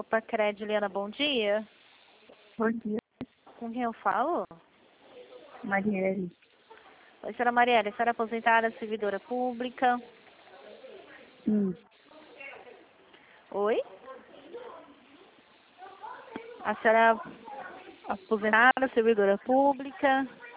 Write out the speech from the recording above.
Pacred, Juliana, bom dia. Bom dia, Com quem eu falo? Marielle. Oi, senhora Marielle, a senhora é aposentada, servidora pública? Sim, Oi? A senhora é aposentada, servidora pública?